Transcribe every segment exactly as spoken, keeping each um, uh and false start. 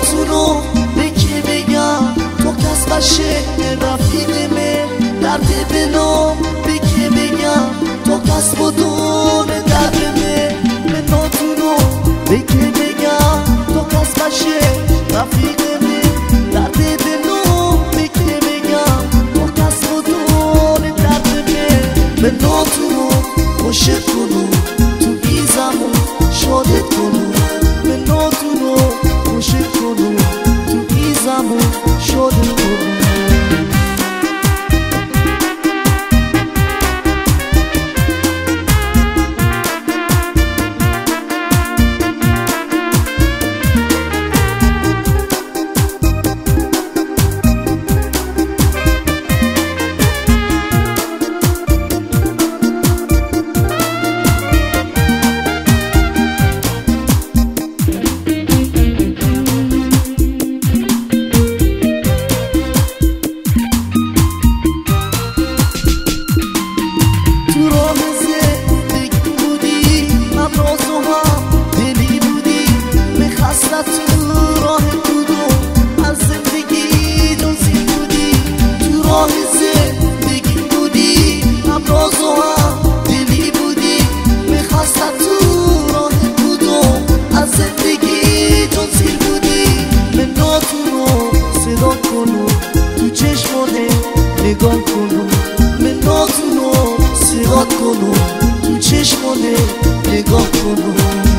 مناتونو به که بگم تو کس باشه رفیقمه درد دلم به که بگم تو کس بدون دردمه مناتونو به که بگم تو کس باشه رفیقمه درد دلم به که بگم تو کس بدون دردمه مناتونو خوشت کنو تو بیزمون شادت کنو مناتونو خوشت کنو تو بیزمون شادت کنو نگاه کنو مناتونو سرات کنو تو چشمانه نگاه کنو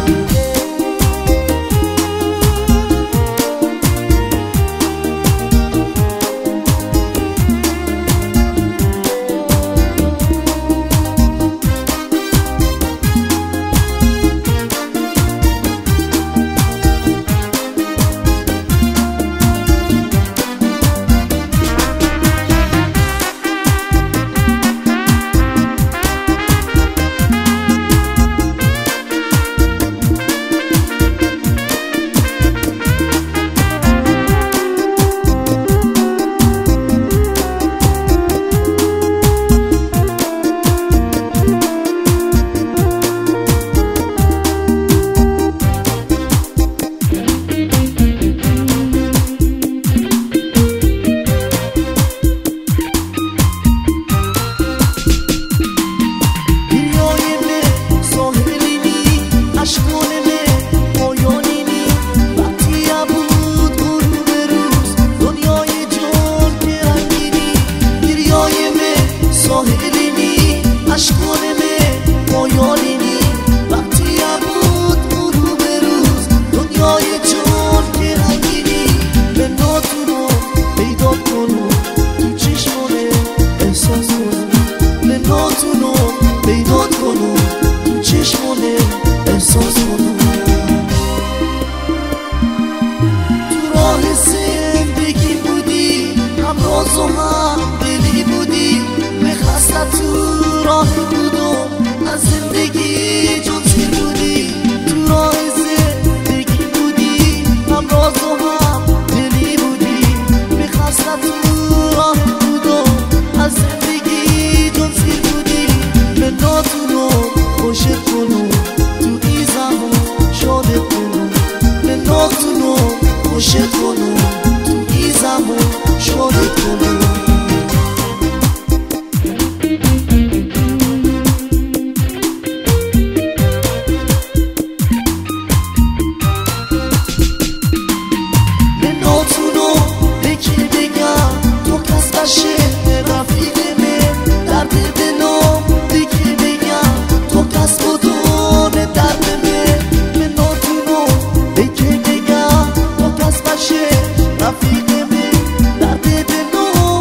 تو هم دلی بودی میخواستم تو راه بودم از زندگی جون سیر بودی تو راه زندگی بودی هم راز و هم دلی بودی میخواستم تو راه بودم از زندگی جون سیر بودی مناتونو خوشت کنو تو ای زمان شادت کنو مناتونو خوشت کنو تو ای زمان شادت کنو رفیق من درد دلم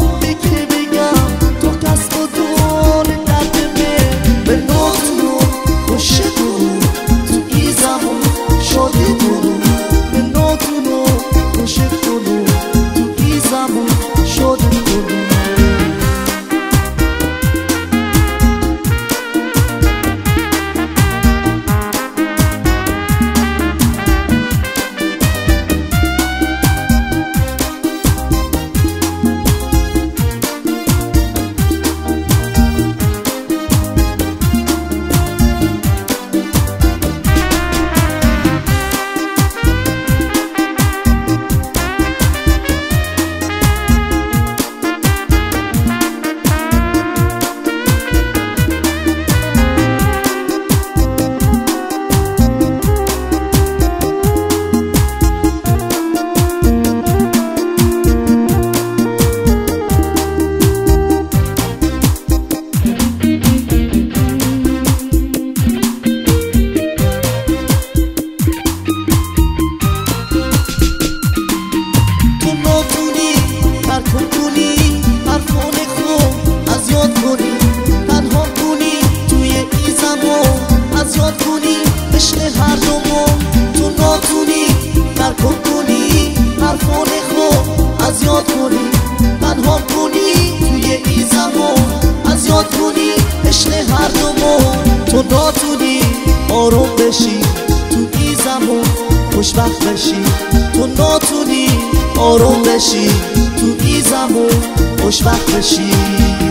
خوشبخت بشی، تو ناتونی آروم بشی، تو این زمان خوشبخت بشی.